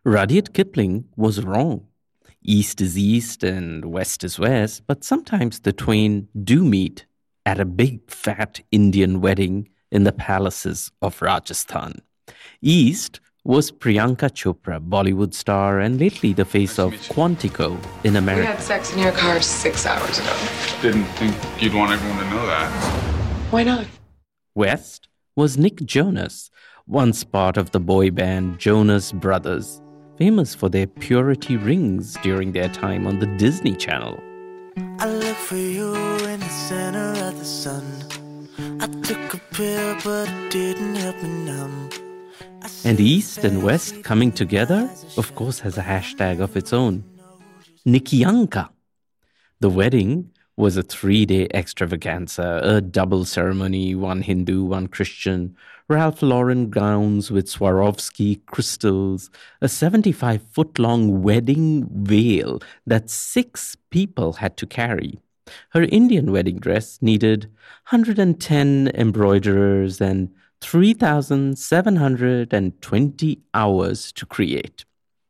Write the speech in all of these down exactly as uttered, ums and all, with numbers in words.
Rudyard Kipling was wrong. East is east and west is west, but sometimes the twain do meet at a big fat Indian wedding in the palaces of Rajasthan. East was Priyanka Chopra, Bollywood star and lately the face of Quantico in America. We had sex in your car six hours ago. Didn't think you'd want everyone to know that. Why not? West was Nick Jonas, once part of the boy band Jonas Brothers, famous for their purity rings during their time on the Disney Channel. I look for you in the center of the sun. I took a pill, but it didn't help me numb. And East and West coming together, of course, has a hashtag of its own. Nikkiyanka. The wedding was a three-day extravaganza, a double ceremony, one Hindu, one Christian, Ralph Lauren gowns with Swarovski crystals, a seventy-five-foot-long wedding veil that six people had to carry. Her Indian wedding dress needed one hundred ten embroiderers and three thousand seven hundred twenty hours to create.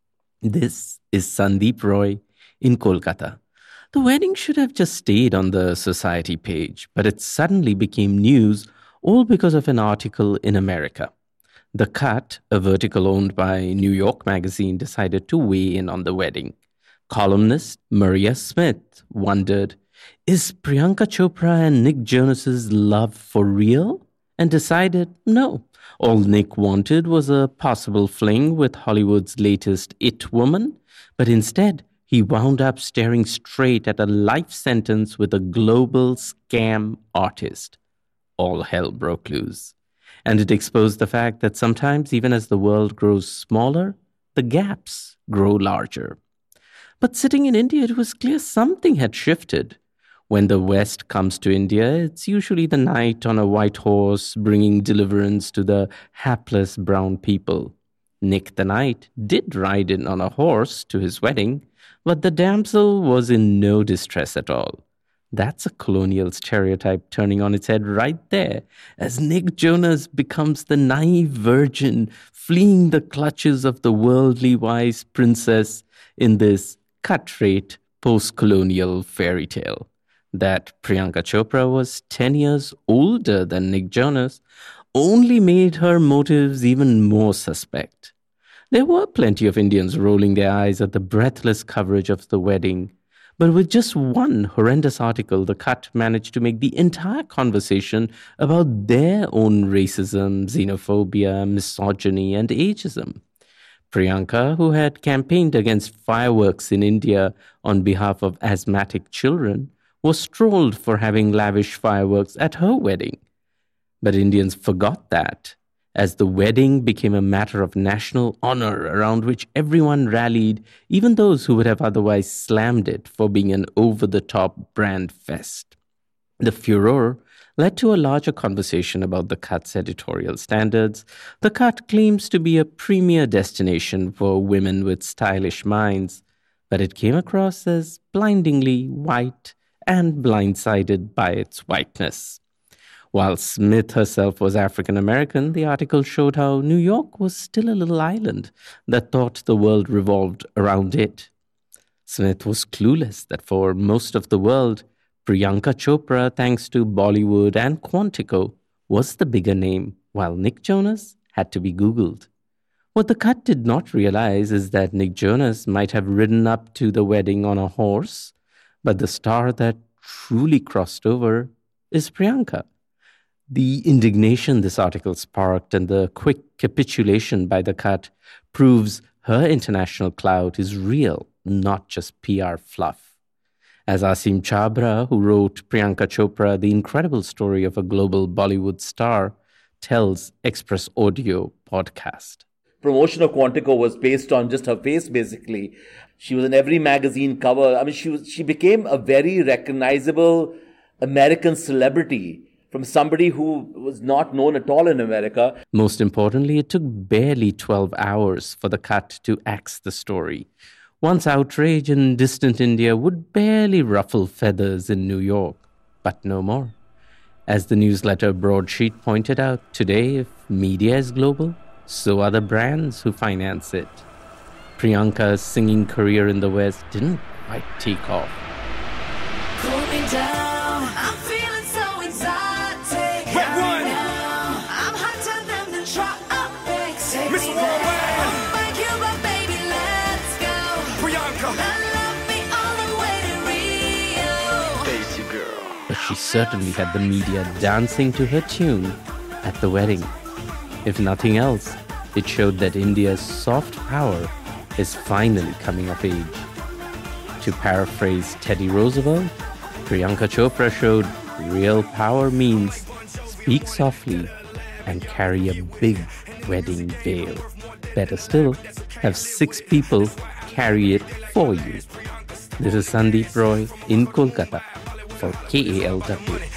This is Sandeep Roy in Kolkata. The wedding should have just stayed on the society page, but it suddenly became news all because of an article in America. The Cut, a vertical owned by New York Magazine, decided to weigh in on the wedding. Columnist Maria Smith wondered, is Priyanka Chopra and Nick Jonas's love for real? And decided no. All Nick wanted was a possible fling with Hollywood's latest it woman, but instead he wound up staring straight at a life sentence with a global scam artist. All hell broke loose. And it exposed the fact that sometimes, even as the world grows smaller, the gaps grow larger. But sitting in India, it was clear something had shifted. When the West comes to India, it's usually the knight on a white horse bringing deliverance to the hapless brown people. Nick the Knight did ride in on a horse to his wedding, but the damsel was in no distress at all. That's a colonial stereotype turning on its head right there, as Nick Jonas becomes the naive virgin fleeing the clutches of the worldly wise princess in this cut-rate post-colonial fairy tale. That Priyanka Chopra was ten years older than Nick Jonas only made her motives even more suspect. There were plenty of Indians rolling their eyes at the breathless coverage of the wedding, but with just one horrendous article, The Cut managed to make the entire conversation about their own racism, xenophobia, misogyny, and ageism. Priyanka, who had campaigned against fireworks in India on behalf of asthmatic children, was trolled for having lavish fireworks at her wedding. But Indians forgot that, as the wedding became a matter of national honor around which everyone rallied, even those who would have otherwise slammed it for being an over-the-top brand fest. The furor led to a larger conversation about The Cut's editorial standards. The Cut claims to be a premier destination for women with stylish minds, but it came across as blindingly white and blindsided by its whiteness. While Smith herself was African American, the article showed how New York was still a little island that thought the world revolved around it. Smith was clueless that for most of the world, Priyanka Chopra, thanks to Bollywood and Quantico, was the bigger name, while Nick Jonas had to be Googled. What The Cut did not realize is that Nick Jonas might have ridden up to the wedding on a horse, but the star that truly crossed over is Priyanka. The indignation this article sparked and the quick capitulation by The Cut proves her international clout is real, not just P R fluff. As Asim Chabra, who wrote Priyanka Chopra, The Incredible Story of a Global Bollywood Star, tells Express Audio podcast. Promotion of Quantico was based on just her face, basically. She was in every magazine cover. I mean, she was, she became a very recognizable American celebrity from somebody who was not known at all in America. Most importantly, it took barely twelve hours for The Cut to axe the story. Once outrage in distant India would barely ruffle feathers in New York, but no more. As the newsletter Broadsheet pointed out, today, if media is global, so are the brands who finance it. Priyanka's singing career in the West didn't quite take off. Pull me down, I'm feeling so exotic. Red one. Now, I'm hotter than the tropics. Take Miss me there. Oh my Cuba, baby, let's go. Priyanka. Love me all the way to Rio. Daisy girl. But she certainly had the media dancing to her tune at the wedding. If nothing else, it showed that India's soft power is finally coming of age. To paraphrase Teddy Roosevelt, Priyanka Chopra showed real power means speak softly and carry a big wedding veil. Better still, have six people carry it for you. This is Sandeep Roy in Kolkata for K A L W.